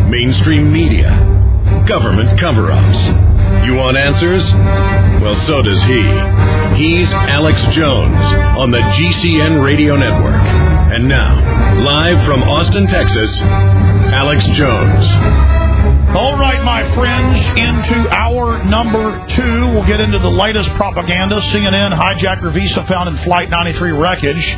mainstream media, government cover-ups. You want answers? Well, so does he. He's Alex Jones on the GCN Radio Network. And now, live from Austin, Texas, Alex Jones. All right, my friends, into hour number 2. We'll get into the latest propaganda. CNN hijacker visa found in Flight 93 wreckage.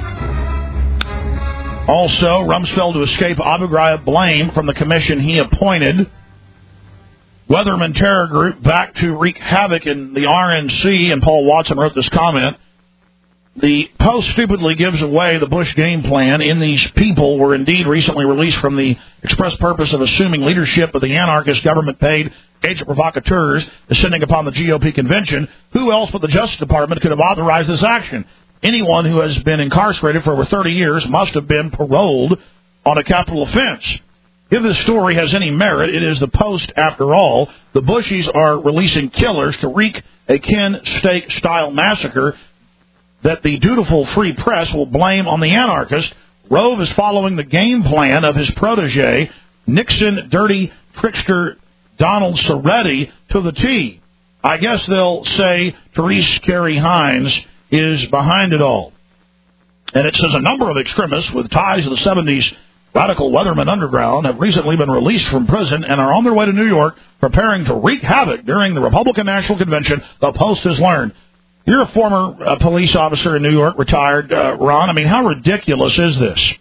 Also, Rumsfeld to escape Abu Ghraib blame from the commission he appointed. Weatherman terror group back to wreak havoc in the RNC, and Paul Watson wrote this comment. The Post stupidly gives away the Bush game plan in these people were indeed recently released from the express purpose of assuming leadership of the anarchist government-paid agent provocateurs descending upon the GOP convention. Who else but the Justice Department could have authorized this action? Anyone who has been incarcerated for over 30 years must have been paroled on a capital offense. If this story has any merit, it is the Post after all. The Bushies are releasing killers to wreak a Ken Steak-style massacre that the dutiful free press will blame on the anarchist. Rove is following the game plan of his protege, Nixon dirty trickster Donald Soretti, to the T. I guess they'll say Therese Carey Hines is behind it all. And it says a number of extremists with ties to the 70s radical Weatherman underground have recently been released from prison and are on their way to New York preparing to wreak havoc during the Republican National Convention, the Post has learned. You're a former police officer in New York, retired, Ron. I mean, how ridiculous is this?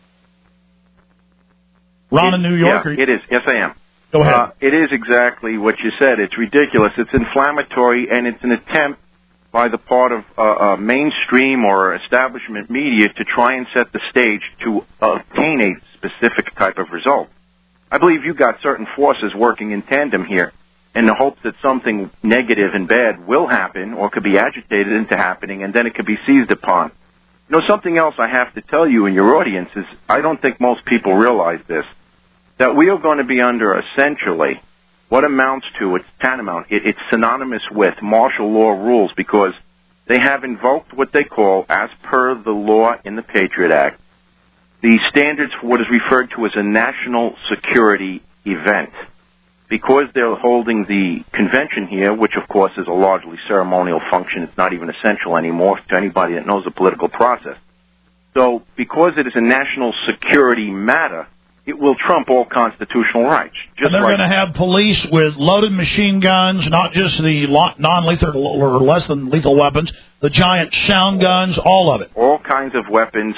Ron in New York? Yeah, it is. Yes, I am. Go ahead. It is exactly what you said. It's ridiculous. It's inflammatory, and it's an attempt by the part of mainstream or establishment media to try and set the stage to obtain a specific type of result. I believe you've got certain forces working in tandem here in the hopes that something negative and bad will happen or could be agitated into happening, and then it could be seized upon. You know, something else I have to tell you and your audience is I don't think most people realize this, that we are going to be under essentially what amounts to, it's tantamount, it's synonymous with martial law rules because they have invoked what they call, as per the law in the Patriot Act, the standards for what is referred to as a national security event. Because they're holding the convention here, which of course is a largely ceremonial function, it's not even essential anymore to anybody that knows the political process. So because it is a national security matter, it will trump all constitutional rights. And they're going to have police with loaded machine guns, not just the non-lethal or less than lethal weapons, the giant sound guns, all of it. All kinds of weapons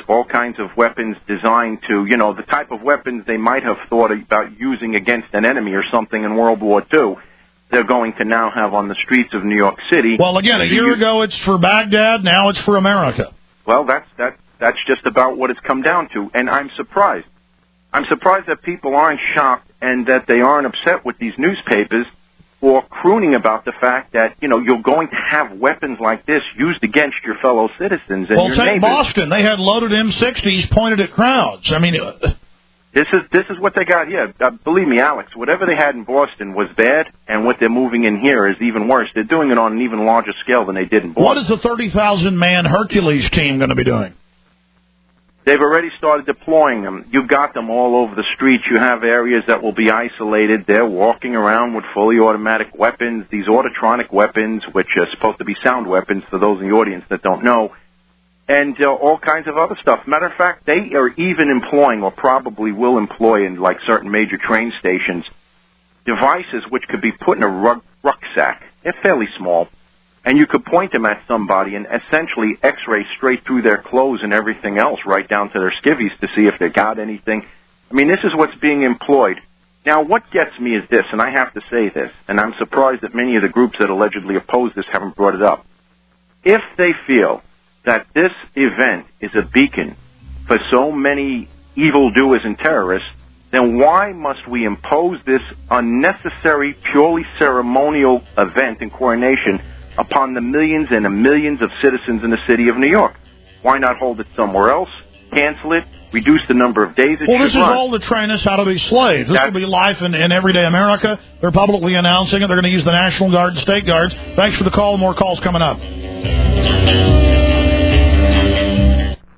designed to, you know, the type of weapons they might have thought about using against an enemy or something in World War II. They're going to now have on the streets of New York City. Well, again, a year ago it's for Baghdad, now it's for America. Well, that's just about what it's come down to, and I'm surprised. I'm surprised that people aren't shocked and that they aren't upset with these newspapers for crooning about the fact that, you know, you're going to have weapons like this used against your fellow citizens and your neighbors. Well, take Boston. They had loaded M60s pointed at crowds. I mean, this is what they got here. Believe me, Alex, whatever they had in Boston was bad, and what they're moving in here is even worse. They're doing it on an even larger scale than they did in Boston. What is the 30,000-man Hercules team going to be doing? They've already started deploying them. You've got them all over the streets. You have areas that will be isolated. They're walking around with fully automatic weapons, these autotronic weapons, which are supposed to be sound weapons for those in the audience that don't know, and all kinds of other stuff. Matter of fact, they are even employing, or probably will employ in like certain major train stations, devices which could be put in a rucksack. They're fairly small. And you could point them at somebody and essentially X-ray straight through their clothes and everything else, right down to their skivvies to see if they got anything. I mean, this is what's being employed. Now, what gets me is this, and I have to say this, and I'm surprised that many of the groups that allegedly oppose this haven't brought it up. If they feel that this event is a beacon for so many evildoers and terrorists, then why must we impose this unnecessary, purely ceremonial event and coronation upon the millions and the millions of citizens in the city of New York? Why not hold it somewhere else, cancel it, reduce the number of days it should run? Well, this is all to train us how to be slaves. This will be life in everyday America. They're publicly announcing it. They're going to use the National Guard and State Guards. Thanks for the call. More calls coming up.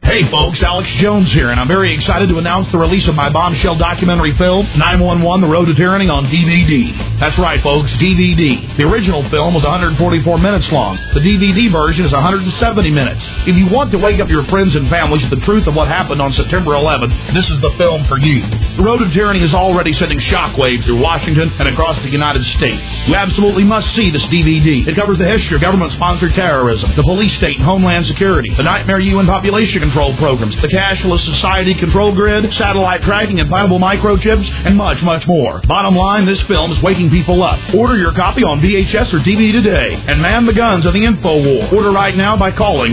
Hey folks, Alex Jones here, and I'm very excited to announce the release of my bombshell documentary film, 911: The Road to Tyranny, on DVD. That's right, folks, DVD. The original film was 144 minutes long. The DVD version is 170 minutes. If you want to wake up your friends and families with the truth of what happened on September 11th, this is the film for you. The Road to Tyranny is already sending shockwaves through Washington and across the United States. You absolutely must see this DVD. It covers the history of government-sponsored terrorism, the police state and homeland security, the nightmare UN population control programs, the cashless society control grid, satellite tracking, implantable microchips, and much, much more. Bottom line, this film is waking people up. Order your copy on VHS or DVD today and man the guns of the info war. Order right now by calling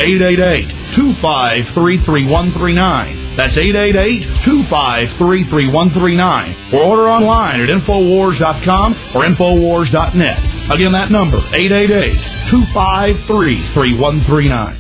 1-888-253-3139. That's 888-253-3139. Or order online at Infowars.com or Infowars.net. Again, that number, 888-253-3139.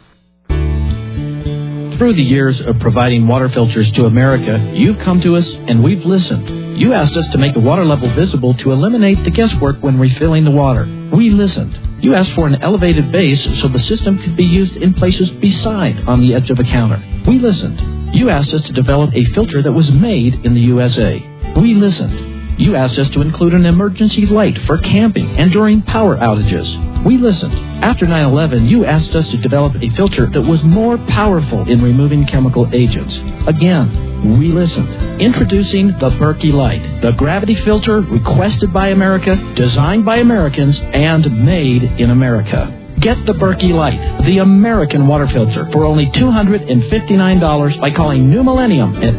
Through the years of providing water filters to America, you've come to us and we've listened. You asked us to make the water level visible to eliminate the guesswork when refilling the water. We listened. You asked for an elevated base so the system could be used in places beside on the edge of a counter. We listened. You asked us to develop a filter that was made in the USA. We listened. You asked us to include an emergency light for camping and during power outages. We listened. After 9/11, you asked us to develop a filter that was more powerful in removing chemical agents. Again, we listened. Introducing the Berkey Light, the gravity filter requested by America, designed by Americans, and made in America. Get the Berkey Light, the American water filter, for only $259 by calling New Millennium at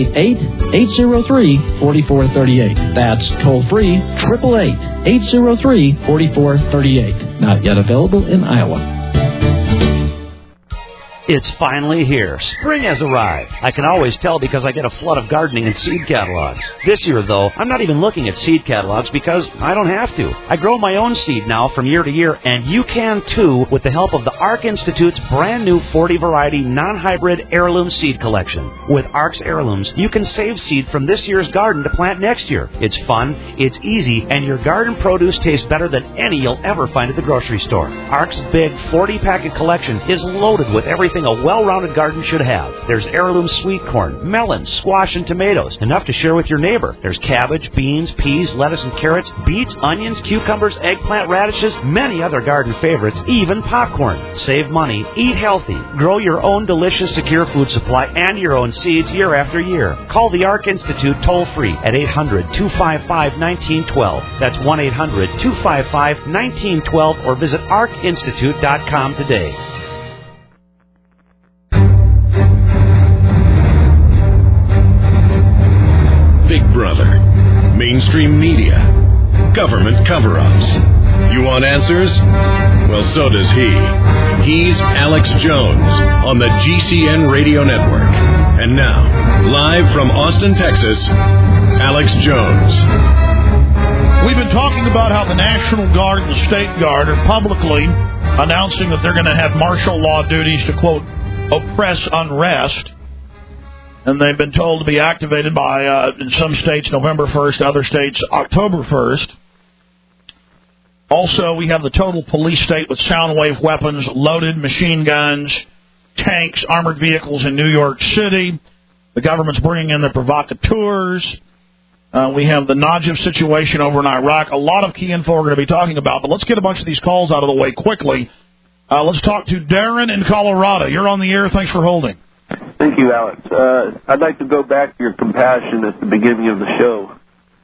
888-803-4438. That's toll-free, 888-803-4438. Not yet available in Iowa. It's finally here. Spring has arrived. I can always tell because I get a flood of gardening and seed catalogs. This year, though, I'm not even looking at seed catalogs because I don't have to. I grow my own seed now from year to year, and you can too with the help of the ARC Institute's brand new 40-variety non-hybrid heirloom seed collection. With ARC's heirlooms, you can save seed from this year's garden to plant next year. It's fun, it's easy, and your garden produce tastes better than any you'll ever find at the grocery store. ARC's big 40-packet collection is loaded with everything a well-rounded garden should have. There's heirloom sweet corn, melons, squash, and tomatoes, enough to share with your neighbor. There's cabbage, beans, peas, lettuce, and carrots, beets, onions, cucumbers, eggplant, radishes, many other garden favorites, even popcorn. Save money, eat healthy, grow your own delicious, secure food supply and your own seeds year after year. Call the ARC Institute toll-free at 800-255-1912. That's 1-800-255-1912, or visit arcinstitute.com today. Big Brother, mainstream media, government cover-ups. You want answers? Well, so does he. He's Alex Jones on the GCN Radio Network. And now, live from Austin, Texas, Alex Jones. We've been talking about how the National Guard and the State Guard are publicly announcing that they're going to have martial law duties to, quote, oppress unrest. And they've been told to be activated by, in some states, November 1st, other states, October 1st. Also, we have the total police state with sound wave weapons, loaded machine guns, tanks, armored vehicles in New York City. The government's bringing in the provocateurs. We have the Najib situation over in Iraq. A lot of key info we're going to be talking about, but let's get a bunch of these calls out of the way quickly. Let's talk to Darren in Colorado. You're on the air. Thanks for holding. Thank you, Alex. I'd like to go back to your compassion at the beginning of the show.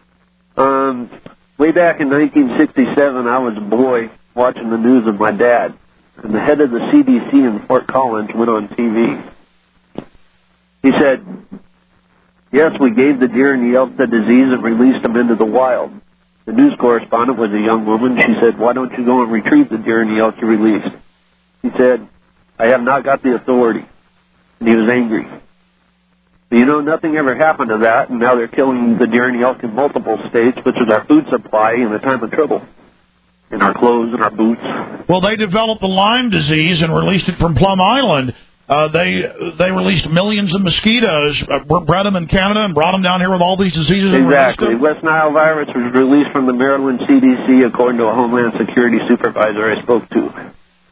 Way back in 1967, I was a boy watching the news with my dad, and the head of the CDC in Fort Collins went on TV. He said, yes, we gave the deer and the elk the disease and released them into the wild. The news correspondent was a young woman. She said, why don't you go and retrieve the deer and the elk you released? He said, I have not got the authority. And he was angry. But you know, nothing ever happened to that, and now they're killing the deer and the elk in multiple states, which is our food supply in a time of trouble, in our clothes and our boots. Well, they developed the Lyme disease and released it from Plum Island. They released millions of mosquitoes, bred them in Canada, and brought them down here with all these diseases. Exactly. West Nile virus was released from the Maryland CDC, according to a Homeland Security supervisor I spoke to.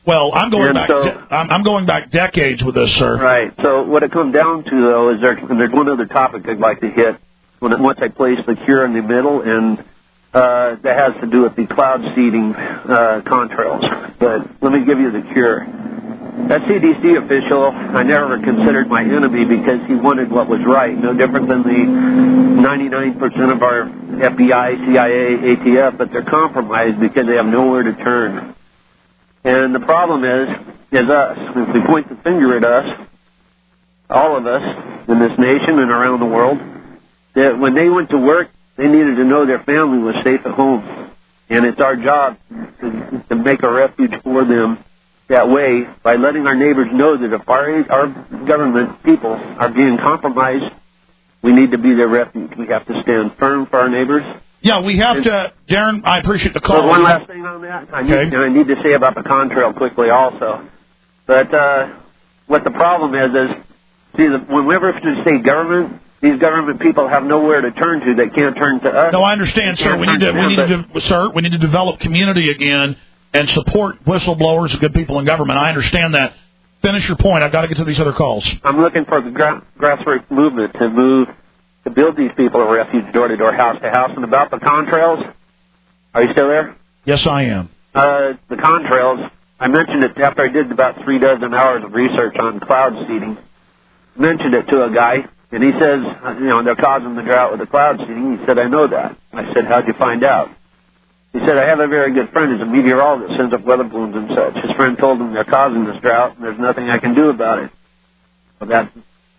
Well, I'm going And back. so- I'm going back decades with this, sir. Right. So what it comes down to, though, is there's one other topic I'd like to hit once I place the cure in the middle, and that has to do with the cloud seeding contrails. But let me give you the cure. That CDC official, I never considered my enemy because he wanted what was right, no different than the 99% of our FBI, CIA, ATF, but they're compromised because they have nowhere to turn. And the problem is us. If we point the finger at us, all of us in this nation and around the world, that when they went to work, they needed to know their family was safe at home. And it's our job to make a refuge for them that way by letting our neighbors know that if our government people are being compromised, we need to be their refuge. We have to stand firm for our neighbors. Yeah, we have to, Darren. I appreciate the call. So one last thing on that, I need to say about the contrail quickly also. But what the problem is whenever we say government, these government people have nowhere to turn to. They can't turn to us. No, I understand, sir. We need to develop community again and support whistleblowers and good people in government. I understand that. Finish your point. I've got to get to these other calls. I'm looking for the grassroots movement to build these people a refuge door to door, house to house. And about the contrails, are you still there? Yes, I am. The contrails, I mentioned it after I did about 36 hours of research on cloud seeding. Mentioned it to a guy, and he says, they're causing the drought with the cloud seeding. He said, I know that. I said, how'd you find out? He said, I have a very good friend who's a meteorologist, sends up weather balloons and such. His friend told him they're causing this drought, and there's nothing I can do about it. Well,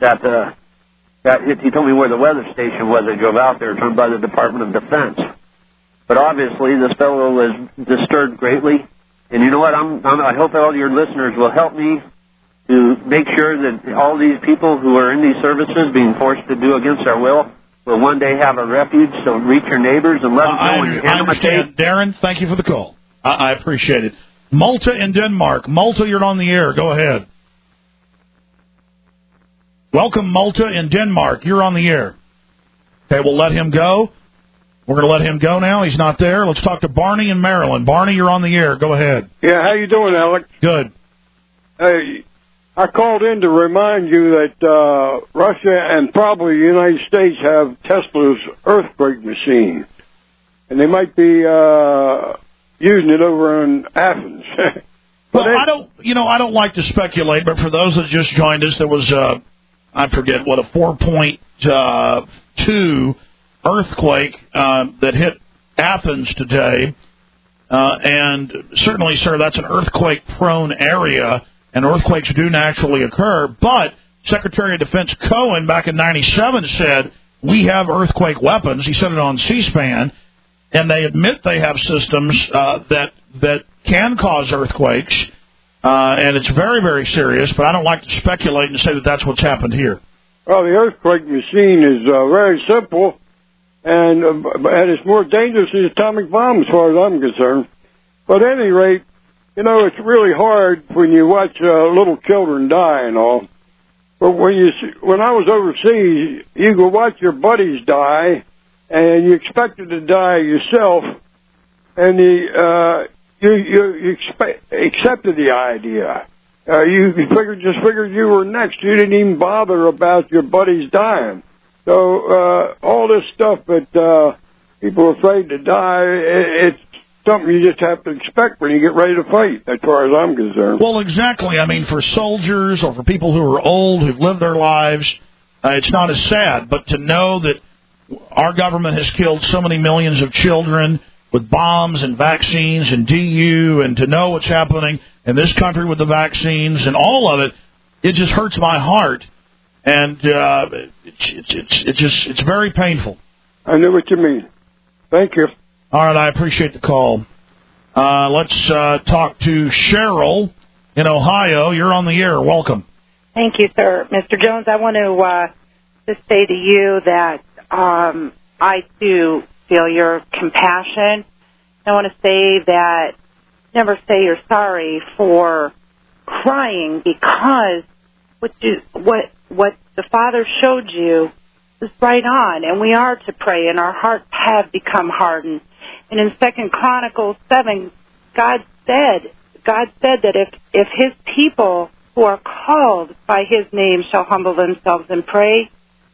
he told me where the weather station was. I drove out there. It's run by the Department of Defense. But obviously, this fellow was disturbed greatly. And you know what? I hope all your listeners will help me to make sure that all these people who are in these services being forced to do against their will one day have a refuge. So reach your neighbors and let them know when you hand them a tape. Darren, thank you for the call. I appreciate it. Malta in Denmark. Malta, you're on the air. Go ahead. Welcome, Malta in Denmark. You're on the air. Okay, we'll let him go. We're going to let him go now. He's not there. Let's talk to Barney in Maryland. Barney, you're on the air. Go ahead. Yeah, how you doing, Alex? Good. Hey, I called in to remind you that Russia and probably the United States have Tesla's earthquake machine, and they might be using it over in Athens. Well, I don't like to speculate, but for those that just joined us, there was I forget what, a 4.2 earthquake that hit Athens today, and certainly, sir, that's an earthquake-prone area. And earthquakes do naturally occur, but Secretary of Defense Cohen back in '97 said, we have earthquake weapons. He said it on C-SPAN, and they admit they have systems that can cause earthquakes, and it's very, very serious, but I don't like to speculate and say that that's what's happened here. Well, the earthquake machine is very simple, and it's more dangerous than the atomic bomb as far as I'm concerned. But at any rate, it's really hard when you watch little children die and all. But when I was overseas, you could watch your buddies die, and you expected to die yourself, and you accepted the idea. You figured you were next. You didn't even bother about your buddies dying. So all this stuff that people are afraid to die, it's something you just have to expect when you get ready to fight, as far as I'm concerned. Well, exactly. I mean, for soldiers or for people who are old, who've lived their lives, it's not as sad. But to know that our government has killed so many millions of children with bombs and vaccines and DU, and to know what's happening in this country with the vaccines and all of it, it just hurts my heart. And it's very painful. I know what you mean. Thank you. All right, I appreciate the call. Let's talk to Cheryl in Ohio. You're on the air. Welcome. Thank you, sir. Mr. Jones, I want to just say to you that I, too, feel your compassion. I want to say that never say you're sorry for crying, because what the Father showed you is right on, and we are to pray, and our hearts have become hardened. And in 2 Chronicles 7, God said, God said that if his people who are called by his name shall humble themselves and pray,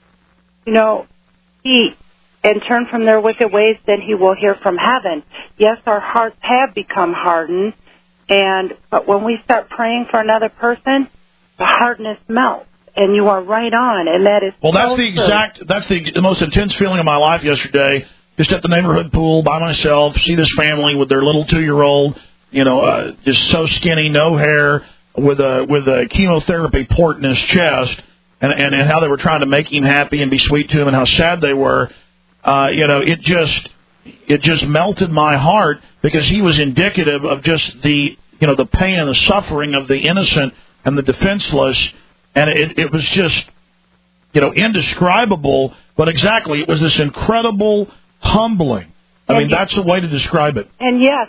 and turn from their wicked ways, then he will hear from heaven. Yes, our hearts have become hardened, but when we start praying for another person, the hardness melts, and you are right on, and that is that's the most intense feeling of my life yesterday, just at the neighborhood pool by myself, see this family with their little 2-year-old, just so skinny, no hair, with a chemotherapy port in his chest, and how they were trying to make him happy and be sweet to him, and how sad they were. It just melted my heart, because he was indicative of just the pain and the suffering of the innocent and the defenseless, and it was just indescribable. But exactly, it was this incredible humbling. I mean, that's the way to describe it. And yes,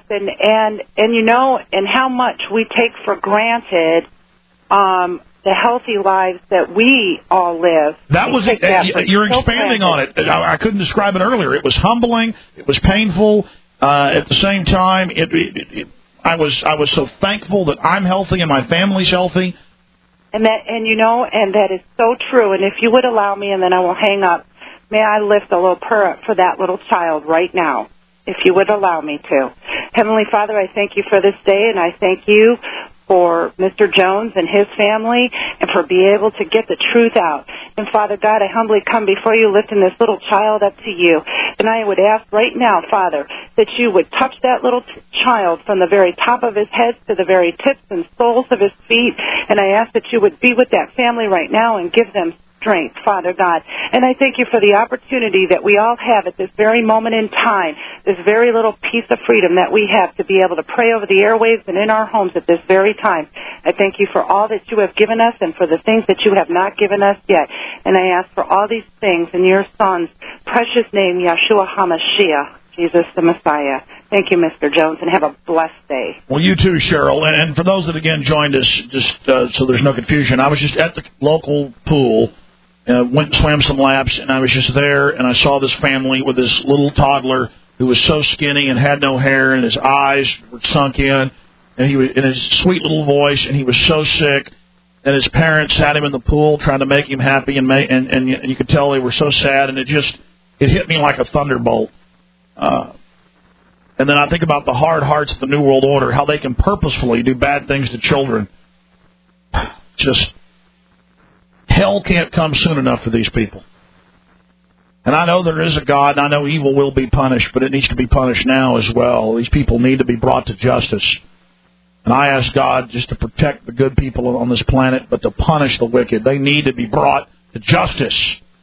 and how much we take for granted the healthy lives that we all live. That was it. You're expanding on it. I couldn't describe it earlier. It was humbling. It was painful. At the same time, I was so thankful that I'm healthy and my family's healthy. And that is so true. And if you would allow me, and then I will hang up, may I lift a little prayer up for that little child right now, if you would allow me to. Heavenly Father, I thank you for this day, and I thank you for Mr. Jones and his family, and for being able to get the truth out. And Father God, I humbly come before you, lifting this little child up to you. And I would ask right now, Father, that you would touch that little child from the very top of his head to the very tips and soles of his feet. And I ask that you would be with that family right now and give them strength, Father God. And I thank you for the opportunity that we all have at this very moment in time, this very little piece of freedom that we have to be able to pray over the airwaves and in our homes at this very time. I thank you for all that you have given us and for the things that you have not given us yet. And I ask for all these things in your Son's precious name, Yeshua HaMashiach, Jesus the Messiah. Thank you, Mr. Jones, and have a blessed day. Well, you too, Cheryl. And for those that, again, joined us, just so there's no confusion, I was just at the local pool, went and swam some laps, and I was just there, and I saw this family with this little toddler who was so skinny and had no hair, and his eyes were sunk in, and he was in his sweet little voice, and he was so sick, and his parents had him in the pool trying to make him happy, and you could tell they were so sad, and it hit me like a thunderbolt. And then I think about the hard hearts of the New World Order, how they can purposefully do bad things to children. Just hell can't come soon enough for these people. And I know there is a God, and I know evil will be punished, but it needs to be punished now as well. These people need to be brought to justice. And I ask God just to protect the good people on this planet, but to punish the wicked. They need to be brought to justice.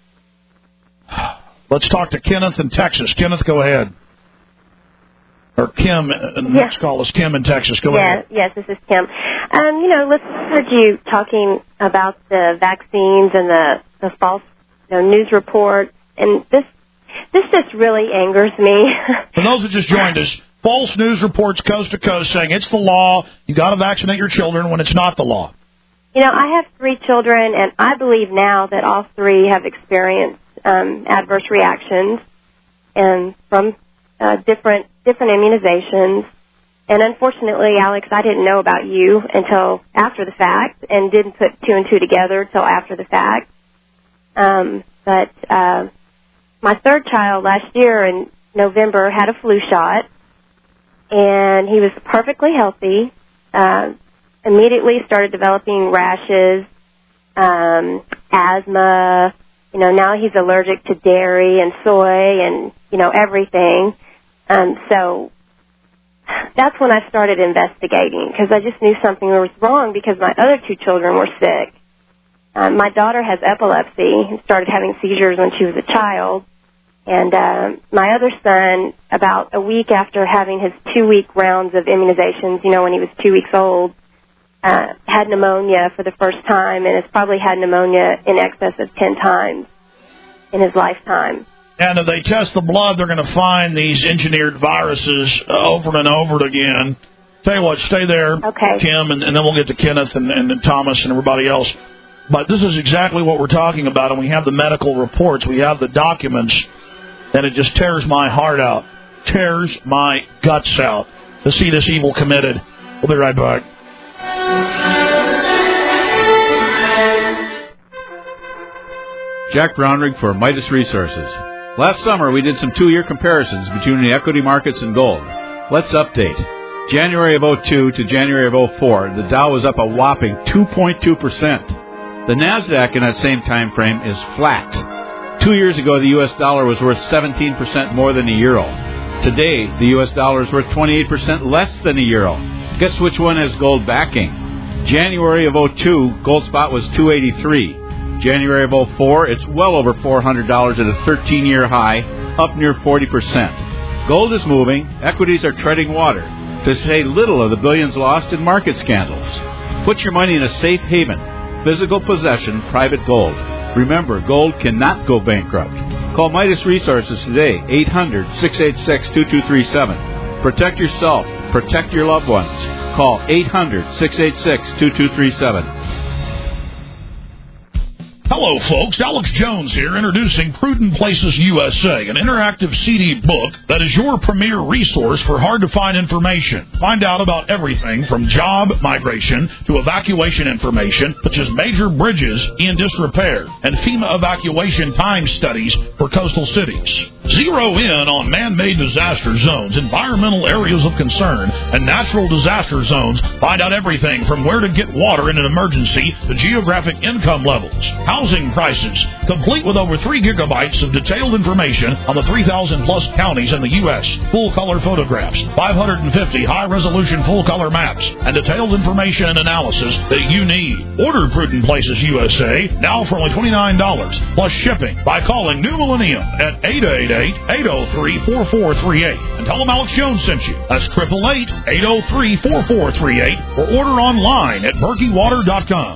Let's talk to Kenneth in Texas. Kenneth, go ahead. Or Kim, next call is Kim in Texas. Go ahead. Yes, this is Kim. Heard you talking about the vaccines and the false news reports, and this just really angers me. For those that just joined us, false news reports coast to coast saying it's the law, you got to vaccinate your children when it's not the law. I have 3 children, and I believe now that all 3 have experienced adverse reactions and from different immunizations. And unfortunately, Alex, I didn't know about you until after the fact, and didn't put 2 and 2 together until after the fact. But my 3rd child last year in November had a flu shot, and he was perfectly healthy. Immediately started developing rashes, asthma. Now he's allergic to dairy and soy and everything. So that's when I started investigating, because I just knew something was wrong, because my other 2 children were sick. My daughter has epilepsy and started having seizures when she was a child. And my other son, about a week after having his 2-week rounds of immunizations, when he was 2 weeks old, had pneumonia for the first time, and has probably had pneumonia in excess of 10 times in his lifetime. And if they test the blood, they're going to find these engineered viruses over and over again. Tell you what, stay there, okay, Kim, and then we'll get to Kenneth and Thomas and everybody else. But this is exactly what we're talking about, and we have the medical reports, we have the documents, and it just tears my heart out, tears my guts out to see this evil committed. We'll be right back. Jack Brownrigg for Midas Resources. Last summer, we did some 2-year comparisons between the equity markets and gold. Let's update. January of 02 to January of 04, the Dow was up a whopping 2.2%. The NASDAQ in that same time frame is flat. 2 years ago, the U.S. dollar was worth 17% more than a euro. Today, the U.S. dollar is worth 28% less than a euro. Guess which one has gold backing? January of 02, gold spot was $283. January of 04, it's well over $400 at a 13-year high, up near 40%. Gold is moving. Equities are treading water, to say little of the billions lost in market scandals. Put your money in a safe haven, physical possession, private gold. Remember, gold cannot go bankrupt. Call Midas Resources today, 800-686-2237. Protect yourself. Protect your loved ones. Call 800-686-2237. Hello, folks. Alex Jones here, introducing Prudent Places USA, an interactive CD book that is your premier resource for hard-to-find information. Find out about everything from job migration to evacuation information, such as major bridges in disrepair and FEMA evacuation time studies for coastal cities. Zero in on man-made disaster zones, environmental areas of concern, and natural disaster zones. Find out everything from where to get water in an emergency to geographic income levels, housing prices, complete with over 3 gigabytes of detailed information on the 3,000-plus counties in the U.S., full-color photographs, 550 high-resolution full-color maps, and detailed information and analysis that you need. Order Prudent Places USA now for only $29, plus shipping, by calling New Millennium at 888-803-4438. And tell them Alex Jones sent you. That's 888-803-4438, or order online at BerkeyWater.com.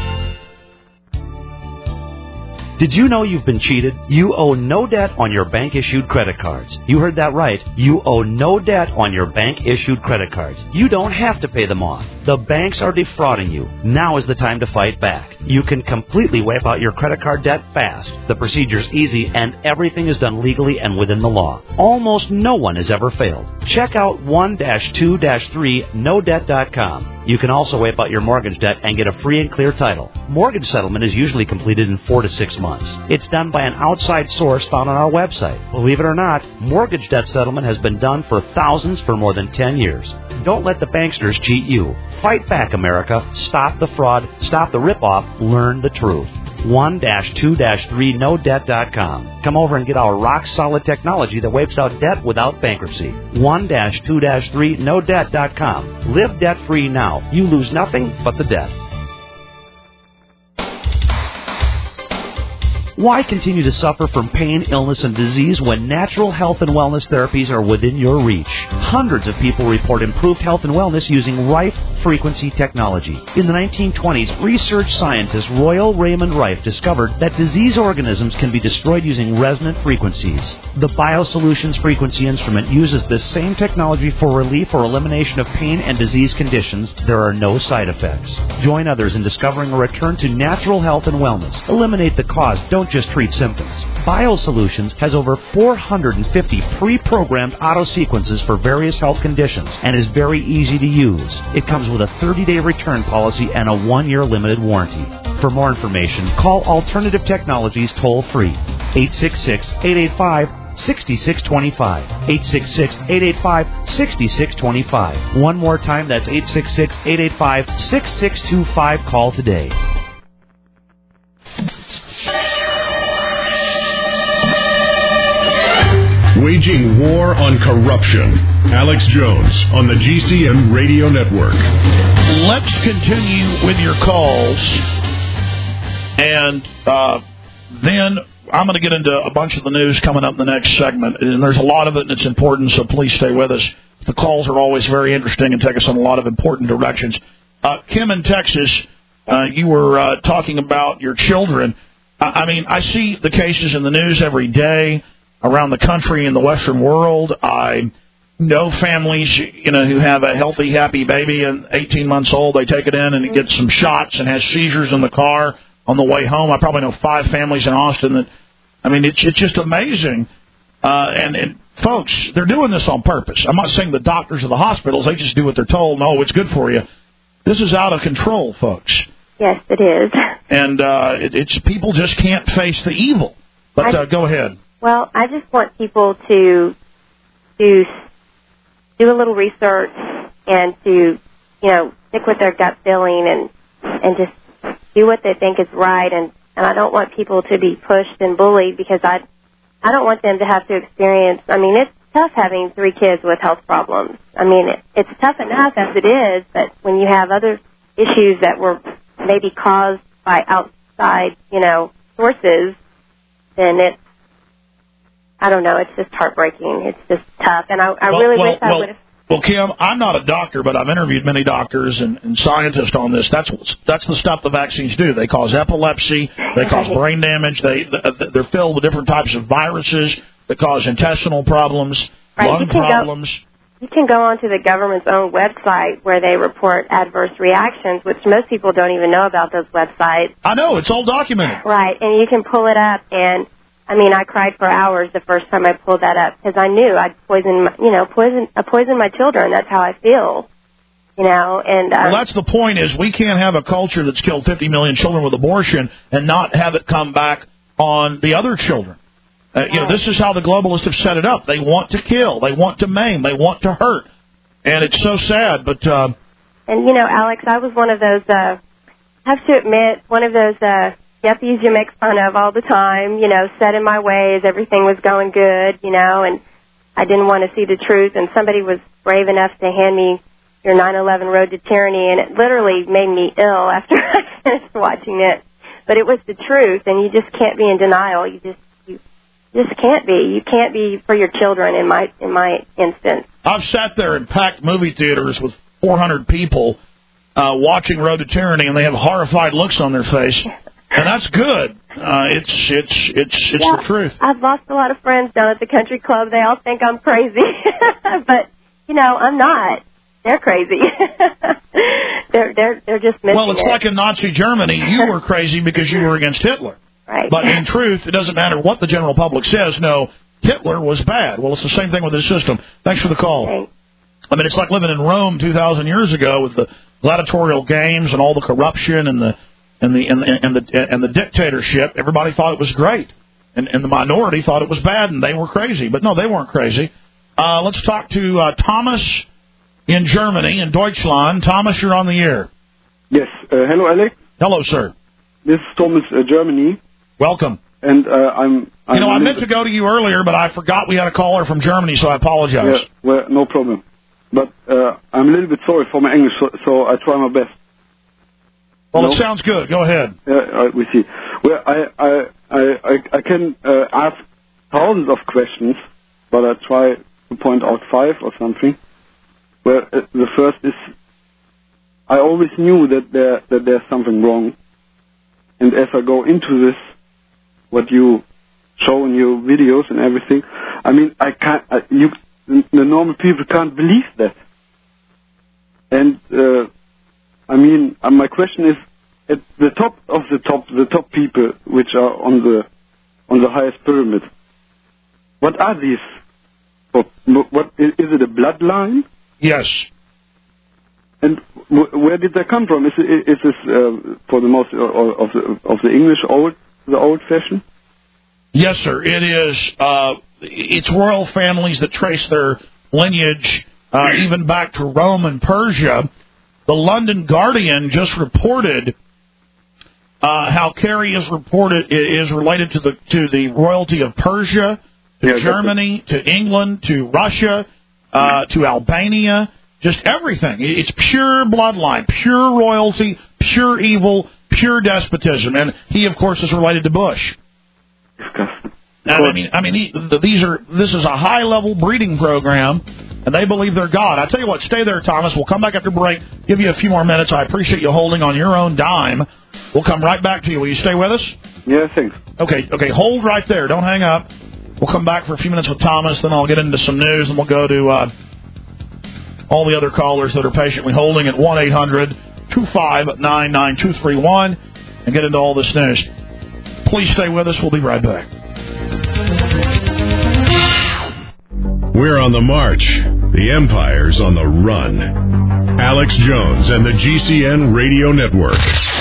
Did you know you've been cheated? You owe no debt on your bank-issued credit cards. You heard that right. You owe no debt on your bank-issued credit cards. You don't have to pay them off. The banks are defrauding you. Now is the time to fight back. You can completely wipe out your credit card debt fast. The procedure's easy, and everything is done legally and within the law. Almost no one has ever failed. Check out 1-2-3nodebt.com. You can also wipe out your mortgage debt and get a free and clear title. Mortgage settlement is usually completed in 4 to 6 months. It's done by an outside source found on our website. Believe it or not, mortgage debt settlement has been done for thousands for more than 10 years. Don't let the banksters cheat you. Fight back, America. Stop the fraud. Stop the ripoff. Learn the truth. 1-2-3nodebt.com. Come over and get our rock-solid technology that wipes out debt without bankruptcy. 1-2-3nodebt.com. Live debt-free now. You lose nothing but the debt. Why continue to suffer from pain, illness, and disease when natural health and wellness therapies are within your reach? Hundreds of people report improved health and wellness using Rife frequency technology. In the 1920s, research scientist Royal Raymond Rife discovered that disease organisms can be destroyed using resonant frequencies. The BioSolutions frequency instrument uses this same technology for relief or elimination of pain and disease conditions. There are no side effects. Join others in discovering a return to natural health and wellness. Eliminate the cause. Don't just treat symptoms. BioSolutions has over 450 pre-programmed auto-sequences for various health conditions and is very easy to use. It comes with a 30-day return policy and a 1-year limited warranty. For more information, call Alternative Technologies toll-free, 866-885-6625. 866-885-6625. One more time, that's 866-885-6625. Call today. Waging war on corruption. Alex Jones on the GCN Radio Network. Let's continue with your calls. And then I'm going to get into a bunch of the news coming up in the next segment. And there's a lot of it, and it's important, so please stay with us. The calls are always very interesting and take us in a lot of important directions. Kim in Texas, you were talking about your children. I mean, I see the cases in the news every day around the country and the Western world. I know families, who have a healthy, happy baby and 18 months old. They take it in and it gets some shots and has seizures in the car on the way home. I probably know 5 families in Austin that, it's just amazing. And folks, they're doing this on purpose. I'm not saying the doctors or the hospitals, they just do what they're told. No, it's good for you. This is out of control, folks. Yes, it is. And it's people just can't face the evil. But go ahead. Well, I just want people to do a little research and to, stick with their gut feeling and just do what they think is right. And I don't want people to be pushed and bullied because I don't want them to have to experience, it's tough having 3 kids with health problems. It's tough enough as it is, but when you have other issues that were maybe caused by outside, sources, then it's just heartbreaking. It's just tough. And I really wish I would have. Well, Kim, I'm not a doctor, but I've interviewed many doctors and scientists on this. That's the stuff the vaccines do. They cause epilepsy. They cause brain damage. They're filled with different types of viruses that cause intestinal problems, lung problems. You can go onto the government's own website where they report adverse reactions, which most people don't even know about those websites. I know. It's all documented. Right. And you can pull it up. And, I cried for hours the first time I pulled that up because I knew I'd poison my children. That's how I feel. And well, that's the point is we can't have a culture that's killed 50 million children with abortion and not have it come back on the other children. This is how the globalists have set it up. They want to kill. They want to maim. They want to hurt. And it's so sad, but... And, Alex, I was one of those, I have to admit, one of those yuppies you make fun of all the time, set in my ways, everything was going good, and I didn't want to see the truth, and somebody was brave enough to hand me your 9/11 Road to Tyranny, and it literally made me ill after I finished watching it. But it was the truth, and you just can't be in denial. You just can't be. You can't be for your children in my instance. I've sat there in packed movie theaters with 400 people watching Road to Tyranny, and they have horrified looks on their face, and that's good. It's the truth. I've lost a lot of friends down at the country club. They all think I'm crazy, but I'm not. They're crazy. they're just missing Well, it's like in Nazi Germany. You were crazy because you were against Hitler. Right. But in truth, it doesn't matter what the general public says. No, Hitler was bad. Well, it's the same thing with this system. Thanks for the call. Thanks. It's like living in Rome 2,000 years ago with the gladiatorial games and all the corruption and the dictatorship. Everybody thought it was great, and the minority thought it was bad, and they were crazy. But no, they weren't crazy. Let's talk to Thomas in Germany, in Deutschland. Thomas, you're on the air. Yes. Hello, Alex. Hello, sir. This is Thomas, Germany. Welcome. And I'm I meant to go to you earlier, but I forgot we had a caller from Germany, so I apologize. Yeah, well, no problem. But I'm a little bit sorry for my English, so I try my best. Well, it sounds good. Go ahead. We see. Well, I can ask thousands of questions, but I try to point out 5 or something. Well, the first is I always knew that there's something wrong, and as I go into this, what you show in your videos and everything, I can't. The normal people can't believe that. And my question is, at the top of the top people which are on the highest pyramid, what are these? What is it? A bloodline? Yes. And where did that come from? Is this for the most of the English old fashioned? Yes, sir. It is. It's royal families that trace their lineage even back to Rome and Persia. The London Guardian just reported how Kerry is related to the royalty of Persia, to Germany, to England, to Russia, to Albania, just everything. It's pure bloodline, pure royalty, pure evil, pure despotism, and he, of course, is related to Bush. Disgusting. This is a high-level breeding program, and they believe they're God. I tell you what, stay there, Thomas. We'll come back after break, give you a few more minutes. I appreciate you holding on your own dime. We'll come right back to you. Will you stay with us? Yeah, thanks. Okay, hold right there. Don't hang up. We'll come back for a few minutes with Thomas, then I'll get into some news, and we'll go to all the other callers that are patiently holding at 1-800-259-9231 and get into all this news. Please stay with us. We'll be right back. We're on the march. The Empire's on the run. Alex Jones and the GCN Radio Network.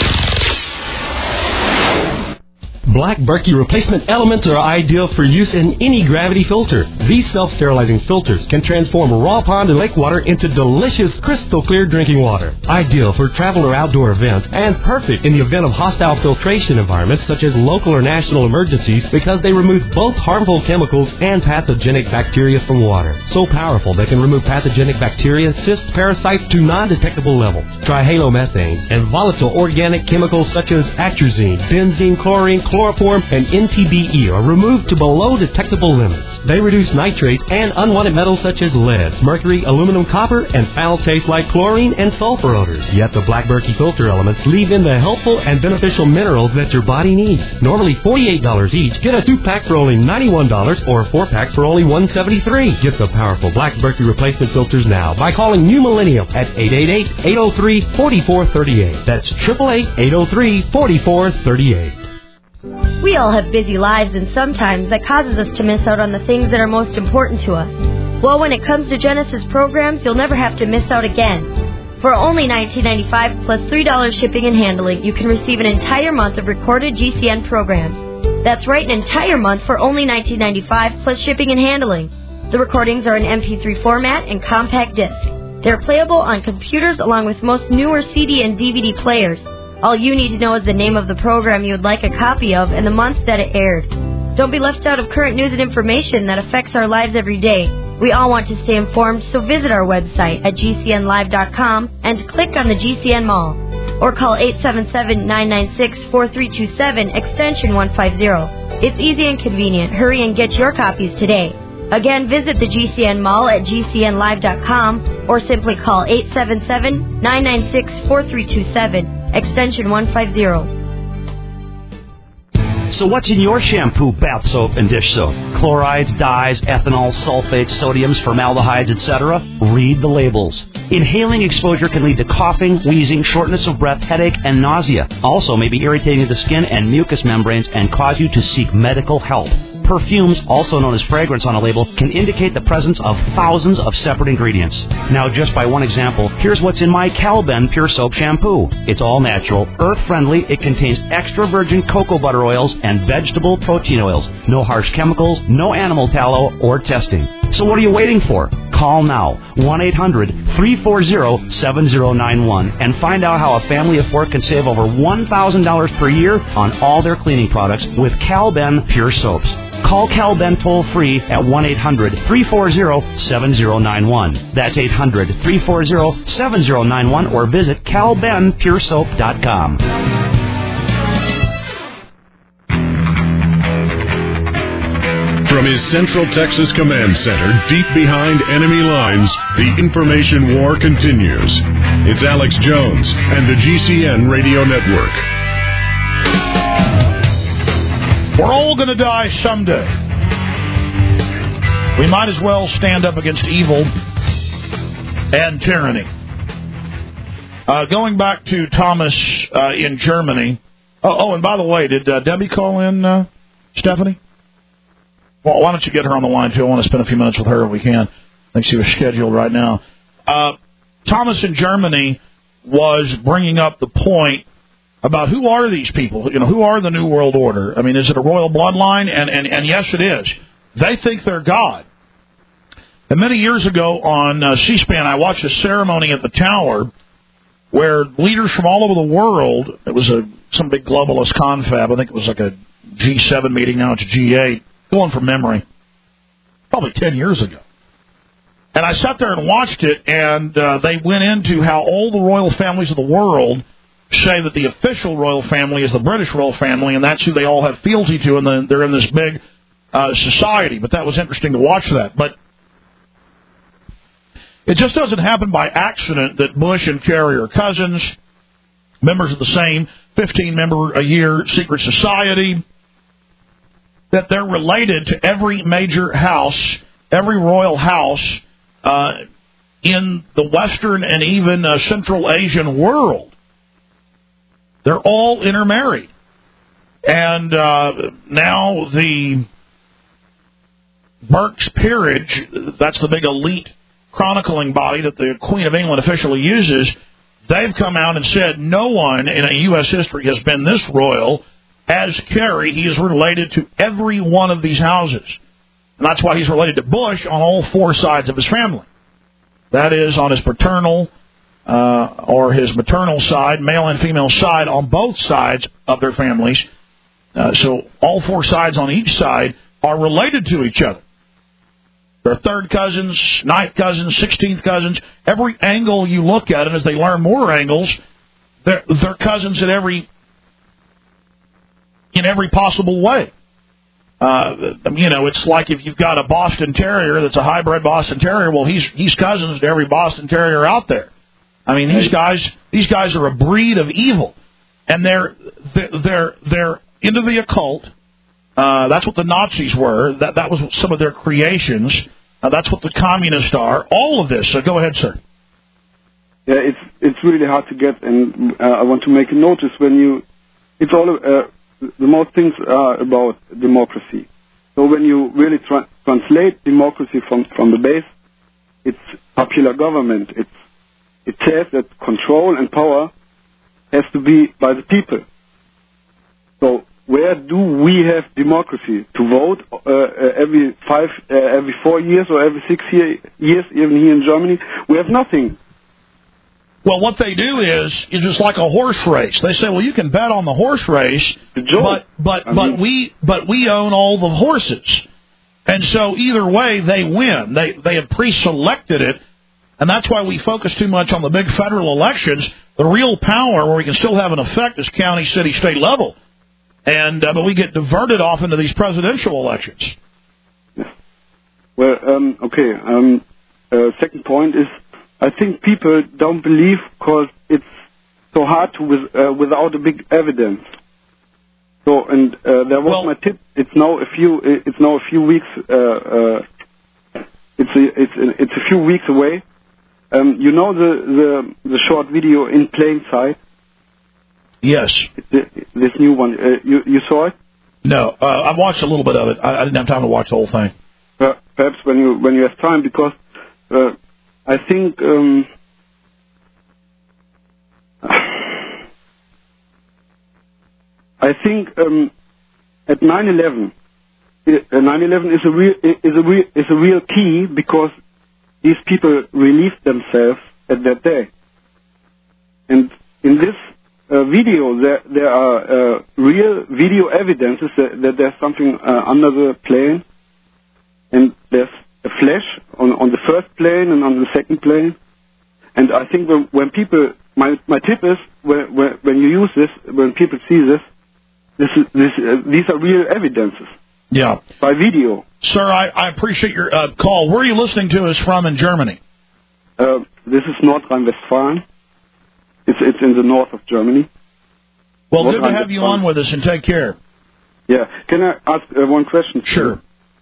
Black Berkey replacement elements are ideal for use in any gravity filter. These self-sterilizing filters can transform raw pond and lake water into delicious, crystal clear drinking water. Ideal for travel or outdoor events, and perfect in the event of hostile filtration environments such as local or national emergencies because they remove both harmful chemicals and pathogenic bacteria from water. So powerful they can remove pathogenic bacteria, cysts, parasites to non-detectable levels. Trihalomethanes and volatile organic chemicals such as atrazine, benzene, chlorine, chloroform, and NTBE are removed to below detectable limits. They reduce nitrates and unwanted metals such as lead, mercury, aluminum, copper, and foul taste like chlorine and sulfur odors. Yet the Black Berkey filter elements leave in the helpful and beneficial minerals that your body needs. Normally $48 each, get a 2-pack for only $91 or a 4-pack for only $173. Get the powerful Black Berkey replacement filters now by calling New Millennium at 888-803-4438. That's 888-803-4438. We all have busy lives, and sometimes that causes us to miss out on the things that are most important to us. Well, when it comes to Genesis programs, you'll never have to miss out again. For only $19.95 plus $3 shipping and handling, you can receive an entire month of recorded GCN programs. That's right, an entire month for only $19.95 plus shipping and handling. The recordings are in MP3 format and compact disc. They're playable on computers along with most newer CD and DVD players. All you need to know is the name of the program you would like a copy of and the month that it aired. Don't be left out of current news and information that affects our lives every day. We all want to stay informed, so visit our website at gcnlive.com and click on the GCN Mall. Or call 877-996-4327, extension 150. It's easy and convenient. Hurry and get your copies today. Again, visit the GCN Mall at gcnlive.com or simply call 877-996-4327. Extension 150. So what's in your shampoo, bath soap, and dish soap? Chlorides, dyes, ethanol, sulfates, sodiums, formaldehydes, etc.? Read the labels. Inhaling exposure can lead to coughing, wheezing, shortness of breath, headache, and nausea. Also may be irritating to the skin and mucous membranes and cause you to seek medical help. Perfumes, also known as fragrance on a label, can indicate the presence of thousands of separate ingredients. Now, just by one example, here's what's in my Calben Pure Soap Shampoo. It's all natural, earth-friendly, it contains extra virgin cocoa butter oils and vegetable protein oils. No harsh chemicals, no animal tallow, or testing. So what are you waiting for? Call now, 1-800-340-7091, and find out how a family of 4 can save over $1,000 per year on all their cleaning products with Calben Pure Soaps. Call Calben toll-free at 1-800-340-7091. That's 800-340-7091, or visit calbenpuresoap.com. From his Central Texas Command Center, deep behind enemy lines, the information war continues. It's Alex Jones and the GCN Radio Network. We're all going to die someday. We might as well stand up against evil and tyranny. Going back to Thomas in Germany. Oh, and by the way, did Debbie call in, Stephanie? Well, why don't you get her on the line, too? I want to spend a few minutes with her if we can. I think she was scheduled right now. Thomas in Germany was bringing up the point about who are these people? You know, who are the New World Order? I mean, is it a royal bloodline? And yes, it is. They think they're God. And many years ago on C-SPAN, I watched a ceremony at the Tower where leaders from all over the world, it was some big globalist confab, I think it was like a G7 meeting, now it's a G8, going from memory, probably 10 years ago. And I sat there and watched it, and they went into how all the royal families of the world say that the official royal family is the British royal family, and that's who they all have fealty to, and they're in this big society. But that was interesting to watch that. But it just doesn't happen by accident that Bush and Kerry are cousins, members of the same 15-member-a-year secret society, that they're related to every major house, every royal house in the Western and even Central Asian world. They're all intermarried. And now the Burke's Peerage, that's the big elite chronicling body that the Queen of England officially uses, they've come out and said no one in a U.S. history has been this royal as Kerry. He is related to every one of these houses. And that's why he's related to Bush on all four sides of his family. That is, on his paternal or his maternal side, male and female side, on both sides of their families. So all four sides on each side are related to each other. They're third cousins, ninth cousins, 16th cousins. Every angle you look at, and as they learn more angles, they're cousins in every possible way. It's like if you've got a Boston Terrier that's a hybrid Boston Terrier. Well, he's cousins to every Boston Terrier out there. I mean, these guys are a breed of evil, and they're into the occult. That's what the Nazis were. That was some of their creations. That's what the communists are. All of this. So go ahead, sir. Yeah, it's really hard to get, and I want to make a notice it's all the most things are about democracy. So when you really translate democracy from the base, it's popular government. It says that control and power has to be by the people. So where do we have democracy? To vote every 4 years or every 6 years, even here in Germany? We have nothing. Well, what they do is just like a horse race. They say, well, you can bet on the horse race, but we own all the horses. And so either way, they win. They have pre-selected it, and that's why we focus too much on the big federal elections. The real power where we can still have an effect is county, city, state level. And but we get diverted off into these presidential elections. Well, okay. Second point is, I think people don't believe because it's so hard to without a big evidence. So, and there was my tip. It's now a few weeks. It's a few weeks away. You know the short video In Plain Sight. Yes. This new one. You saw it? No, I watched a little bit of it. I didn't have time to watch the whole thing. Perhaps when you have time, because I think at 9/11, 9/11 is a real key, because these people released themselves at that day, and in this video there are real video evidences that there's something under the plane, and there's a flash on the first plane and on the second plane. And I think when people, my tip is, when you use this, when people see these are real evidences. Yeah. By video. Sir, I appreciate your call. Where are you listening to us from in Germany? This is Nordrhein-Westfalen. It's in the north of Germany. Well, good to have you on with us, and take care. Yeah. Can I ask one question? Sure.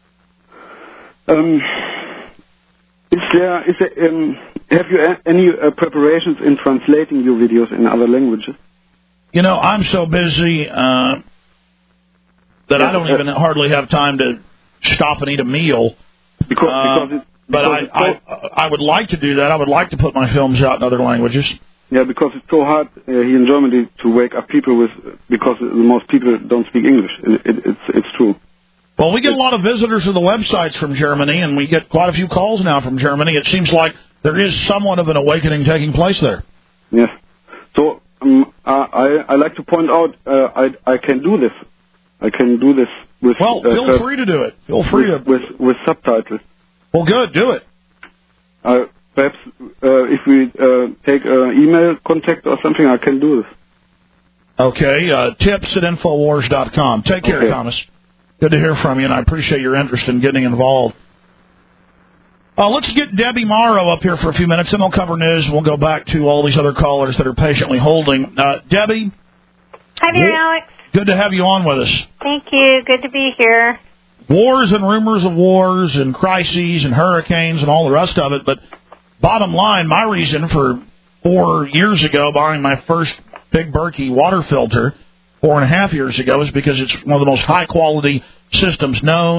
Have you any preparations in translating your videos in other languages? You know, I'm so busy that I don't even hardly have time to stop and eat a meal. But I would like to do that. I would like to put my films out in other languages. Yeah, because it's so hard here in Germany to wake up people because most people don't speak English. It's true. Well, we get a lot of visitors to the websites from Germany, and we get quite a few calls now from Germany. It seems like there is somewhat of an awakening taking place there. Yes. So I like to point out I can do this. I can do this with. Well, feel free to do it. Feel free with subtitles. Well, good. Do it. Perhaps if we take email contact or something, I can do this. Okay. Tips at Infowars.com. Take care, Thomas. Good to hear from you, and I appreciate your interest in getting involved. Let's get Debbie Morrow up here for a few minutes, then we'll cover news, and we'll go back to all these other callers that are patiently holding. Debbie? Hi there, Alex. Good to have you on with us. Thank you. Good to be here. Wars and rumors of wars and crises and hurricanes and all the rest of it, but bottom line, my reason for 4 years ago buying my first big Berkey water filter 4.5 years ago is because it's one of the most high-quality systems known.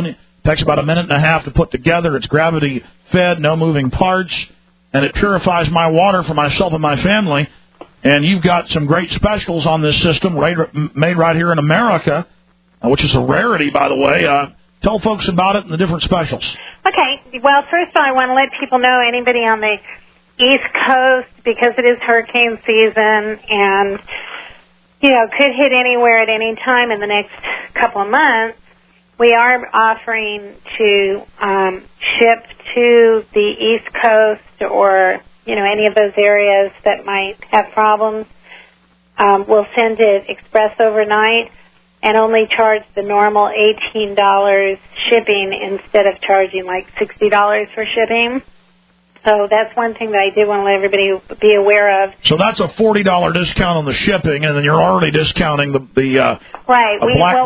Takes about a minute and a half to put together. It's gravity fed, no moving parts, and it purifies my water for myself and my family. And you've got some great specials on this system made right here in America, which is a rarity, by the way. Tell folks about it and the different specials. Okay. Well, first of all, I want to let people know, anybody on the East Coast, because it is hurricane season and, could hit anywhere at any time in the next couple of months, we are offering to ship to the East Coast or, any of those areas that might have problems. We'll send it express overnight and only charge the normal $18 shipping instead of charging like $60 for shipping. So that's one thing that I did want to let everybody be aware of. So that's a $40 discount on the shipping, and then you're already discounting the right. Black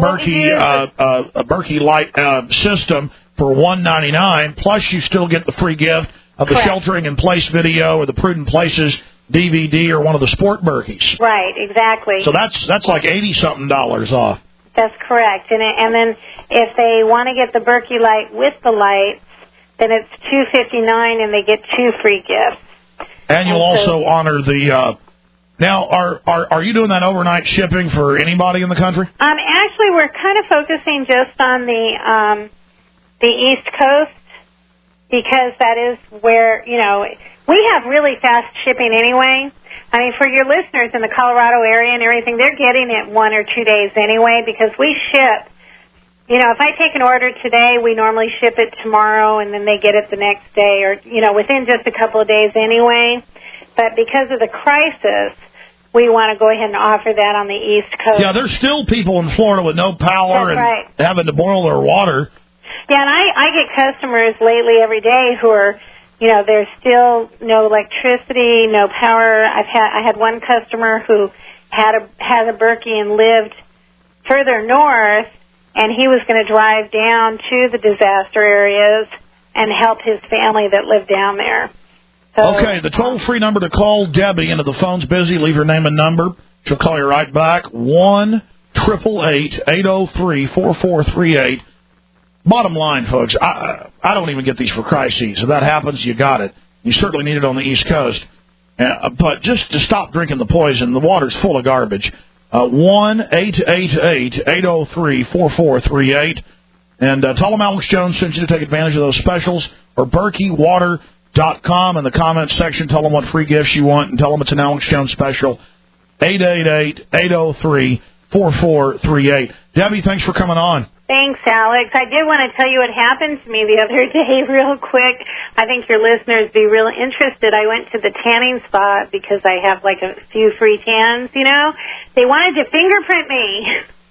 Berkey Light system for $199. Plus, you still get the free gift of the Correct. Sheltering in Place video or the Prudent Places DVD or one of the Sport Berkeys. Right. Exactly. So that's like $80-something off. That's correct. And then if they want to get the Berkey Light with the lights, then it's $259 and they get 2 free gifts. And you'll also honor the. Now, are you doing that overnight shipping for anybody in the country? Actually, we're kind of focusing just on the East Coast because that is where we have really fast shipping anyway. I mean, for your listeners in the Colorado area and everything, they're getting it 1 or 2 days anyway because we ship. If I take an order today, we normally ship it tomorrow, and then they get it the next day or, within just a couple of days anyway. But because of the crisis, we want to go ahead and offer that on the East Coast. Yeah, there's still people in Florida with no power and right. having to boil their water. Yeah, and I get customers lately every day who are, there's still no electricity, no power. I had one customer who had a Berkey and lived further north, and he was going to drive down to the disaster areas and help his family that lived down there. So, okay, the toll-free number to call Debbie, and if the phone's busy, leave your name and number. She'll call you right back, 1-888-803-4438. Bottom line, folks, I don't even get these for crises. If that happens, you got it. You certainly need it on the East Coast. But just to stop drinking the poison, the water's full of garbage. 1-888-803-4438. And tell them Alex Jones sent you to take advantage of those specials. Or BerkeyWater.com in the comments section. Tell them what free gifts you want and tell them it's an Alex Jones special. 888-803-4438. Debbie, thanks for coming on. Thanks, Alex. I did want to tell you what happened to me the other day real quick. I think your listeners be real interested. I went to the tanning spot because I have like a few free tans, They wanted to fingerprint me.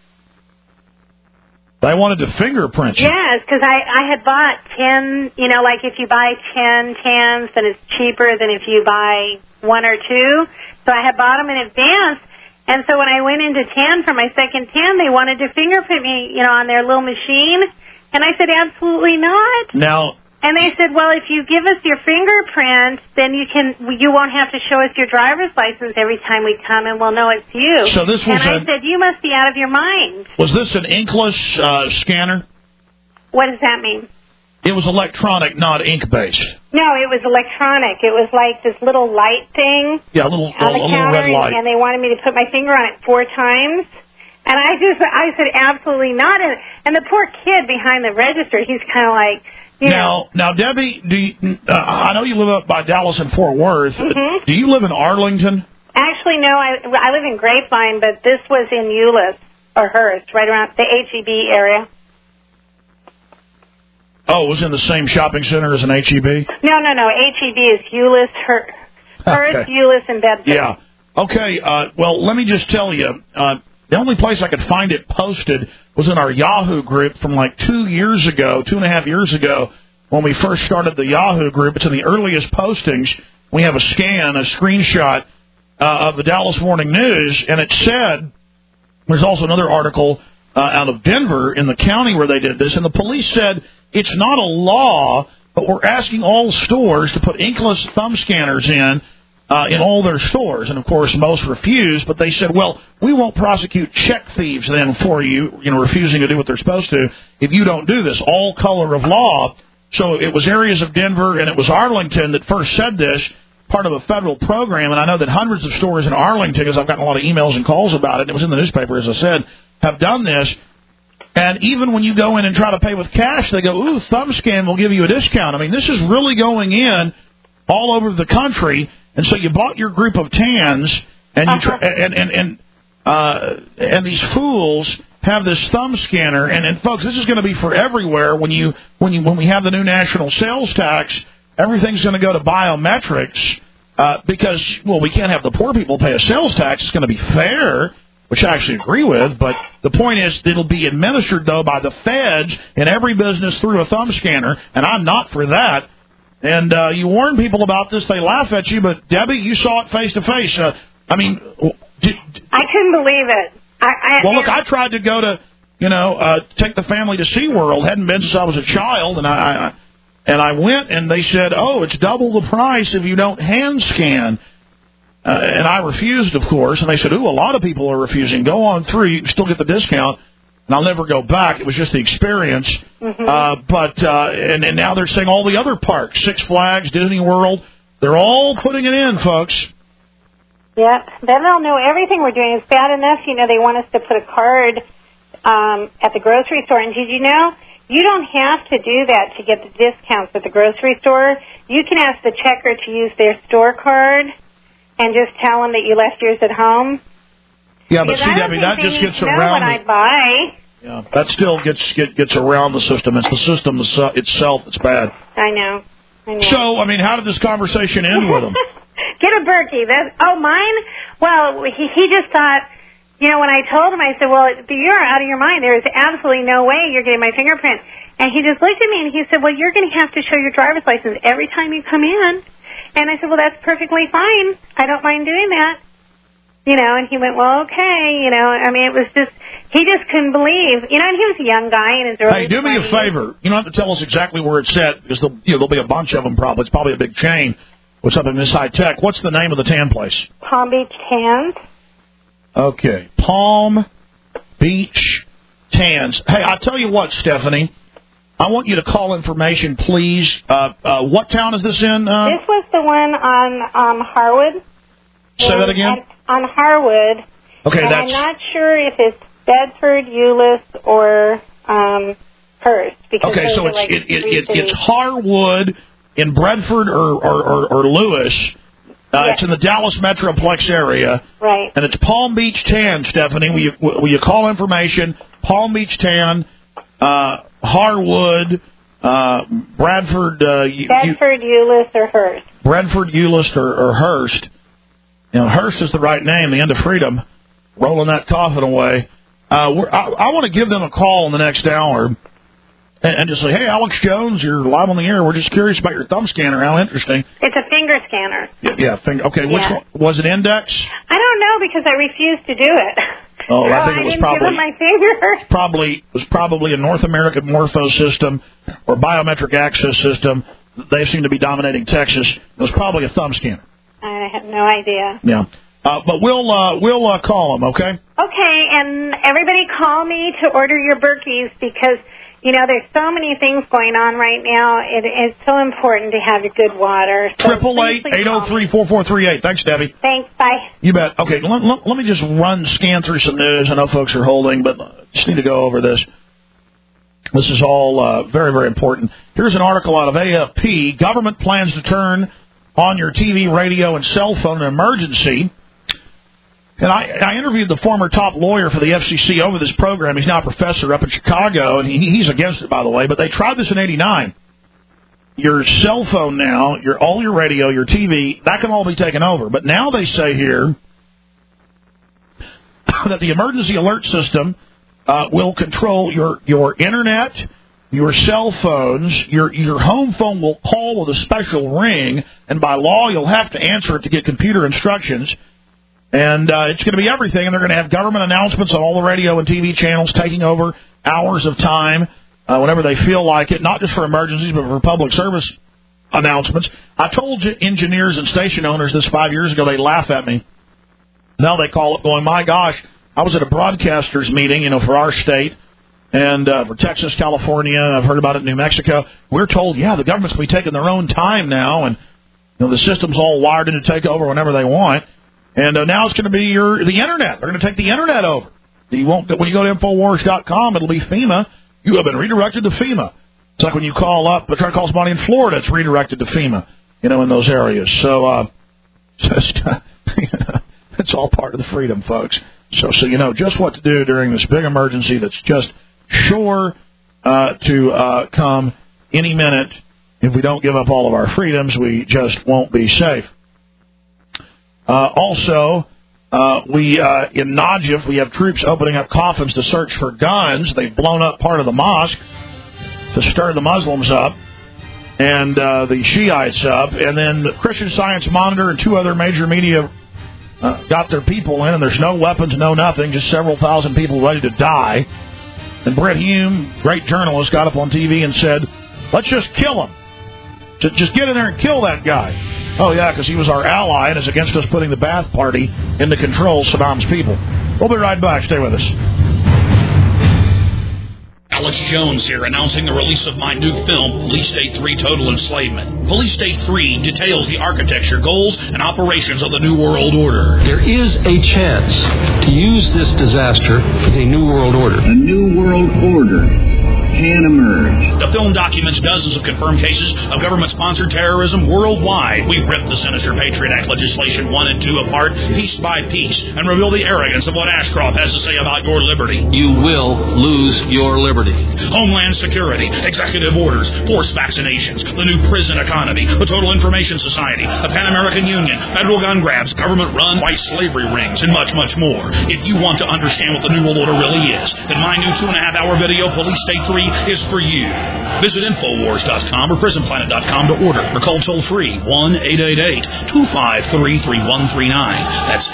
They wanted to fingerprint you? Yes, because I had bought 10, like if you buy 10 tans, then it's cheaper than if you buy 1 or 2. So I had bought them in advance. And so when I went into tan for my second tan, they wanted to fingerprint me, on their little machine. And I said, absolutely not. Now. And they said, well, if you give us your fingerprint, then you won't have to show us your driver's license every time we come, and we'll know it's you. So this was and I said, you must be out of your mind. Was this an inkless scanner? What does that mean? It was electronic, not ink-based. No, it was electronic. It was like this little light thing. Yeah, a little red light. And they wanted me to put my finger on it 4 times. And I said, absolutely not. And the poor kid behind the register, he's kind of like, Now, Debbie, I know you live up by Dallas and Fort Worth. Mm-hmm. Do you live in Arlington? Actually, no. I live in Grapevine, but this was in Euless or Hearst, right around the HEB area. Oh, it was in the same shopping center as an HEB? No. HEB is Euless, Hearst, Euless, and Bedford. Yeah. Okay. Well, let me just tell you, the only place I could find it posted was in our Yahoo group from like 2.5 years ago, when we first started the Yahoo group. It's in the earliest postings. We have a screenshot of the Dallas Morning News, and it said, there's also another article out of Denver in the county where they did this, and the police said it's not a law, but we're asking all stores to put inkless thumb scanners in in all their stores. And, of course, most refused. But they said, well, we won't prosecute check thieves then for you, refusing to do what they're supposed to, if you don't do this. All color of law. So it was areas of Denver and it was Arlington that first said this, part of a federal program. And I know that hundreds of stores in Arlington, because I've gotten a lot of emails and calls about it, and it was in the newspaper, as I said, have done this. And even when you go in and try to pay with cash, they go, ooh, ThumbScan will give you a discount. I mean, this is really going in all over the country. And so you bought your group of tans, and you and these fools have this thumb scanner. And folks, this is going to be for everywhere. When we have the new national sales tax, everything's going to go to biometrics because, well, we can't have the poor people pay a sales tax. It's going to be fair, which I actually agree with. But the point is, it'll be administered, though, by the feds in every business through a thumb scanner, and I'm not for that. And you warn people about this, they laugh at you, but, Debbie, you saw it face-to-face. I mean... I couldn't believe it. Look, I tried to go to, take the family to SeaWorld. Hadn't been since I was a child, and I went, and they said, oh, it's double the price if you don't hand scan. And I refused, of course, and they said, ooh, a lot of people are refusing. Go on through, you can still get the discount. And I'll never go back. It was just the experience. Mm-hmm. And now they're saying all the other parks, Six Flags, Disney World, they're all putting it in, folks. Yep. Then they'll know everything we're doing. It's bad enough, they want us to put a card at the grocery store. And did you know, you don't have to do that to get the discounts at the grocery store. You can ask the checker to use their store card and just tell them that you left yours at home. Yeah, but see, Debbie, that just gets around. What I buy. Yeah, that still gets around the system. It's the system itself that's bad. I know. So, I mean, how did this conversation end with him? Get a Berkey. Mine? Well, he just thought, when I told him, I said, well, you're out of your mind. There is absolutely no way you're getting my fingerprint. And he just looked at me and he said, well, you're going to have to show your driver's license every time you come in. And I said, well, that's perfectly fine. I don't mind doing that. And he went, well, okay, it was just, he just couldn't believe, and he was a young guy in his early 20s. Hey, do me a favor. You don't have to tell us exactly where it's at, because there'll be a bunch of them probably. It's probably a big chain. What's up in Miss High Tech? What's the name of the tan place? Palm Beach Tans. Okay, Palm Beach Tans. Hey, I'll tell you what, Stephanie. I want you to call information, please. What town is this in? This was the one on Harwood. Say that again? On Harwood. Okay, and that's... I'm not sure if it's Bedford, Euless, or Hearst. Okay, so it's Harwood in Bedford or Lewis. Yes. It's in the Dallas Metroplex area. Right. And it's Palm Beach Tan, Stephanie. Will you call information? Palm Beach Tan, Harwood, Bradford... Bedford, Euless, or Hearst. Bedford, Euless, or Hearst. Hearst is the right name, the end of freedom, rolling that coffin away. I want to give them a call in the next hour and just say, hey, Alex Jones, you're live on the air. We're just curious about your thumb scanner. How interesting. It's a finger scanner. Yeah, finger. Okay, which one? Was it index? I don't know because I refused to do it. Oh, I think it was probably... give him my finger. Was probably a North American Morpho system or biometric access system. They seem to be dominating Texas. It was probably a thumb scanner. I have no idea. Yeah. But we'll call them, okay? Okay, and everybody call me to order your Berkeys because, there's so many things going on right now. It's so important to have your good water. 888-803-4438. Thanks, Debbie. Thanks, bye. You bet. Okay, let me just scan through some news. I know folks are holding, but just need to go over this. This is all very, very important. Here's an article out of AFP. Government plans to turn on your TV, radio, and cell phone in an emergency. And I interviewed the former top lawyer for the FCC over this program. He's now a professor up in Chicago, and he's against it, by the way. But they tried this in '89. Your cell phone now, all your radio, your TV, that can all be taken over. But now they say here that the emergency alert system will control your internet, your cell phones, your home phone will call with a special ring, and by law you'll have to answer it to get computer instructions. And it's going to be everything, and they're going to have government announcements on all the radio and TV channels taking over hours of time whenever they feel like it, not just for emergencies, but for public service announcements. I told you engineers and station owners this 5 years ago. They laugh at me. Now they call it going, my gosh, I was at a broadcasters meeting, for our state, and for Texas, California, I've heard about it in New Mexico. We're told, the government's going to be taking their own time now, and the system's all wired in to take over whenever they want. And now it's going to be the Internet. They're going to take the Internet over. When you go to Infowars.com, it'll be FEMA. You have been redirected to FEMA. It's like when you call up, try to call somebody in Florida, it's redirected to FEMA, in those areas. So, it's all part of the freedom, folks. So you know just what to do during this big emergency that's just sure to come any minute. If we don't give up all of our freedoms, we just won't be safe. Also, in Najaf, we have troops opening up coffins to search for guns. They've blown up part of the mosque to stir the Muslims up and the Shiites up. And then the Christian Science Monitor and 2 other major media got their people in, and there's no weapons, no nothing, just several thousand people ready to die. And Brett Hume, great journalist, got up on TV and said, let's just kill him. Just get in there and kill that guy. Oh, yeah, because he was our ally and is against us putting the Ba'ath Party into control of Saddam's people. We'll be right back. Stay with us. Alex Jones here, announcing the release of my new film, Police State 3 Total Enslavement. Police State 3 details the architecture, goals, and operations of the New World Order. There is a chance to use this disaster for the New World Order. A New World Order can emerge. The film documents dozens of confirmed cases of government-sponsored terrorism worldwide. We rip the sinister Patriot Act legislation 1 and 2 apart, piece by piece, and reveal the arrogance of what Ashcroft has to say about your liberty. You will lose your liberty. Homeland Security, executive orders, forced vaccinations, the new prison economy, the Total Information Society, the Pan-American Union, federal gun grabs, government-run white slavery rings, and much, much more. If you want to understand what the New World Order really is, then my new 2.5-hour video, Police State 3, is for you. Visit Infowars.com or PrisonPlanet.com to order or call toll-free 1-888-253-3139. That's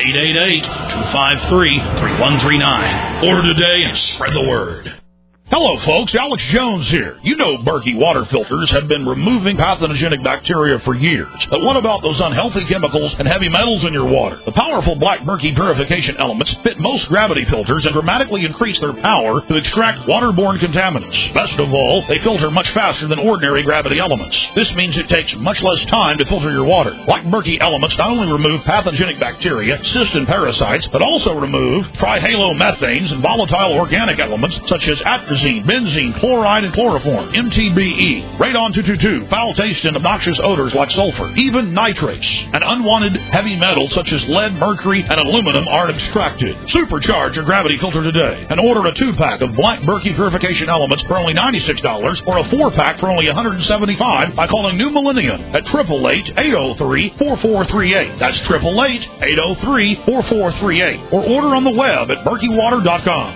888-253-3139. Order today and spread the word. Hello, folks. Alex Jones here. You know Berkey water filters have been removing pathogenic bacteria for years. But what about those unhealthy chemicals and heavy metals in your water? The powerful Black Berkey purification elements fit most gravity filters and dramatically increase their power to extract waterborne contaminants. Best of all, they filter much faster than ordinary gravity elements. This means it takes much less time to filter your water. Black Berkey elements not only remove pathogenic bacteria, cysts, and parasites, but also remove trihalomethanes and volatile organic elements such as atrazine, benzene, chloride, and chloroform, MTBE, radon 222, foul taste and obnoxious odors like sulfur, even nitrates, and unwanted heavy metals such as lead, mercury, and aluminum are extracted. Supercharge your gravity filter today and order a 2-pack of Black Berkey purification elements for only $96 or a 4-pack for only $175 by calling New Millennium at 888-803-4438. That's 888-803-4438. Or order on the web at berkeywater.com.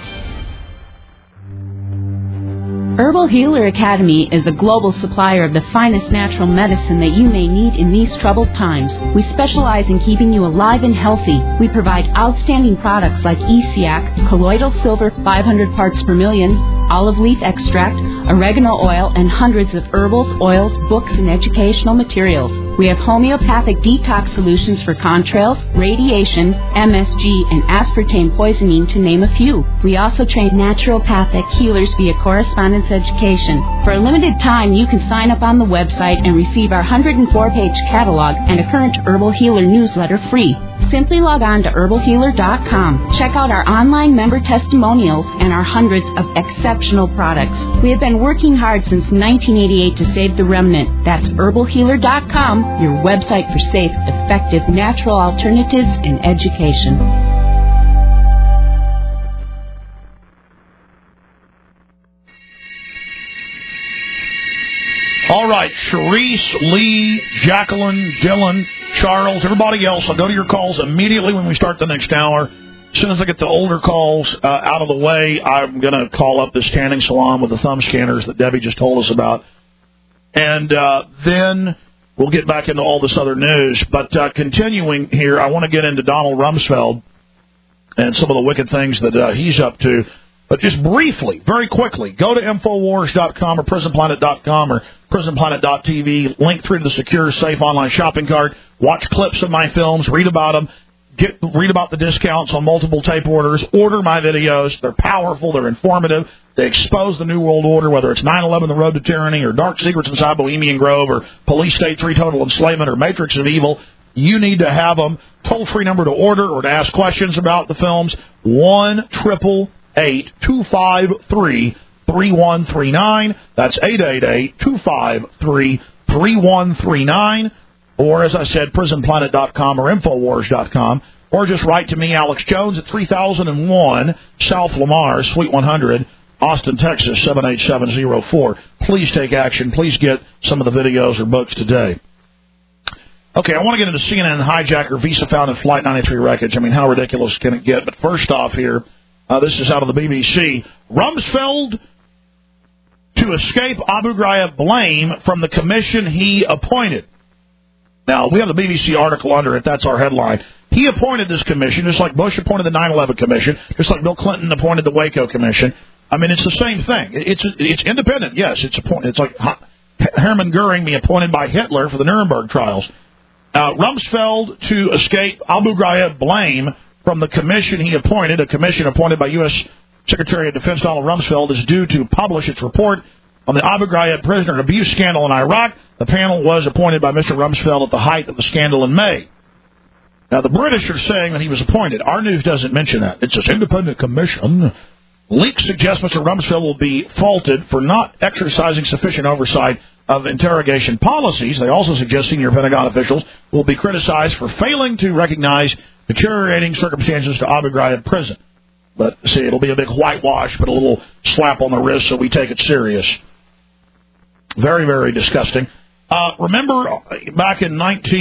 Herbal Healer Academy is a global supplier of the finest natural medicine that you may need in these troubled times. We specialize in keeping you alive and healthy. We provide outstanding products like ESIAC, colloidal silver 500 parts per million, olive leaf extract, oregano oil, and hundreds of herbals, oils, books, and educational materials. We have homeopathic detox solutions for contrails, radiation, MSG, and aspartame poisoning, to name a few. We also train naturopathic healers via correspondence education. For a limited time, you can sign up on the website and receive our 104-page catalog and a current Herbal Healer newsletter free. Simply log on to herbalhealer.com. Check out our online member testimonials and our hundreds of exceptional products. We have been working hard since 1988 to save the remnant. That's herbalhealer.com, your website for safe, effective, natural alternatives in education. All right, Sharice, Lee, Jacqueline, Dylan, Charles, everybody else, I'll go to your calls immediately when we start the next hour. As soon as I get the older calls out of the way, I'm going to call up this tanning salon with the thumb scanners that Debbie just told us about. And then we'll get back into all this other news. But continuing here, I want to get into Donald Rumsfeld and some of the wicked things that he's up to. But just briefly, very quickly, go to Infowars.com or PrisonPlanet.com or PrisonPlanet.tv, link through to the secure, safe online shopping cart, watch clips of my films, read about them, read about the discounts on multiple tape orders, order my videos. They're powerful, they're informative, they expose the New World Order, whether it's 9/11, The Road to Tyranny, or Dark Secrets Inside Bohemian Grove, or Police State 3 Total Enslavement, or Matrix of Evil. You need to have them. Toll-free number to order or to ask questions about the films, 1-888-253-3139. That's 888-253-3139. Or, as I said, PrisonPlanet.com or Infowars.com. Or just write to me, Alex Jones, at 3001 South Lamar, Suite 100, Austin, Texas, 78704. Please take action. Please get some of the videos or books today. Okay, I want to get into CNN hijacker visa found in Flight 93 wreckage. I mean, how ridiculous can it get? But first off here, this is out of the BBC. Rumsfeld to escape Abu Ghraib blame from the commission he appointed. Now, we have the BBC article under it. That's our headline. He appointed this commission, just like Bush appointed the 9/11 commission, just like Bill Clinton appointed the Waco commission. I mean, it's the same thing. It's independent, yes. It's like Hermann Goering being appointed by Hitler for the Nuremberg trials. Rumsfeld to escape Abu Ghraib blame from the commission he appointed. A commission appointed by U.S. Secretary of Defense Donald Rumsfeld is due to publish its report on the Abu Ghraib prisoner abuse scandal in Iraq. The panel was appointed by Mr. Rumsfeld at the height of the scandal in May. Now, the British are saying that he was appointed. Our news doesn't mention that. It's an independent commission. Leaks suggest Mr. Rumsfeld will be faulted for not exercising sufficient oversight of interrogation policies. They also suggest senior Pentagon officials will be criticized for failing to recognize deteriorating circumstances to Abu Ghraib prison. But, see, it'll be a big whitewash, but a little slap on the wrist so we take it serious. Very, very disgusting. Remember back in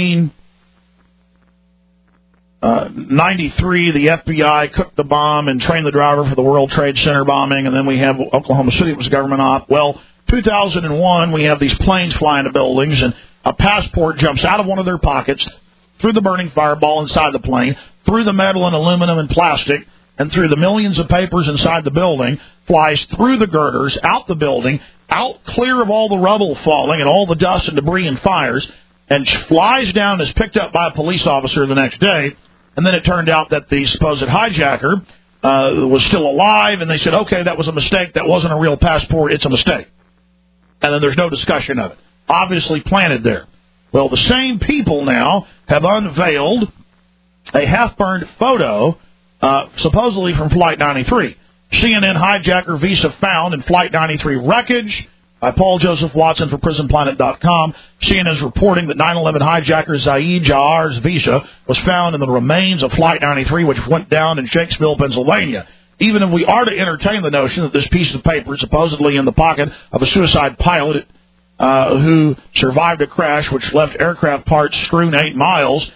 1993, the FBI cooked the bomb and trained the driver for the World Trade Center bombing, and then we have Oklahoma City, it was a government op. Well, 2001, we have these planes flying into buildings, and a passport jumps out of one of their pockets, through the burning fireball inside the plane, through the metal and aluminum and plastic, and through the millions of papers inside the building, flies through the girders, out the building, out clear of all the rubble falling and all the dust and debris and fires, and flies down and is picked up by a police officer the next day. And then it turned out that the supposed hijacker was still alive, and they said, okay, that was a mistake. That wasn't a real passport. It's a mistake. And then there's no discussion of it. Obviously planted there. Well, the same people now have unveiled a half-burned photo, supposedly from Flight 93. CNN hijacker visa found in Flight 93 wreckage. By Paul Joseph Watson for PrisonPlanet.com. CNN is reporting that 9/11 hijacker Zaid Jahar's visa was found in the remains of Flight 93, which went down in Shakespeare, Pennsylvania. Even if we are to entertain the notion that this piece of paper is supposedly in the pocket of a suicide pilot who survived a crash which left aircraft parts strewn 8 miles,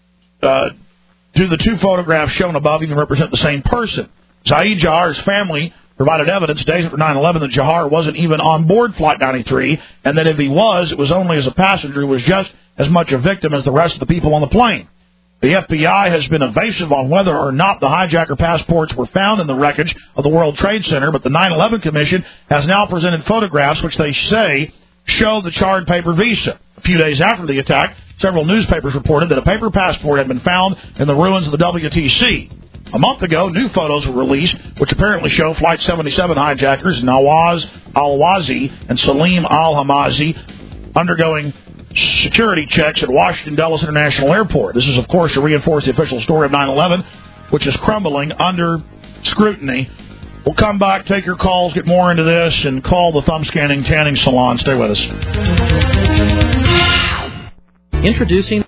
do the two photographs shown above even represent the same person? Zaid Jahar's family provided evidence days after 9/11 that Jahar wasn't even on board Flight 93, and that if he was, it was only as a passenger who was just as much a victim as the rest of the people on the plane. The FBI has been evasive on whether or not the hijacker passports were found in the wreckage of the World Trade Center, but the 9/11 Commission has now presented photographs which they say show the charred paper visa. A few days after the attack, several newspapers reported that a paper passport had been found in the ruins of the WTC. A month ago, new photos were released, which apparently show Flight 77 hijackers Nawaz al-Wazi and Salim al-Hamazi undergoing security checks at Washington Dulles International Airport. This is, of course, to reinforce the official story of 9/11, which is crumbling under scrutiny. We'll come back, take your calls, get more into this, and call the Thumb Scanning Tanning Salon. Stay with us. Introducing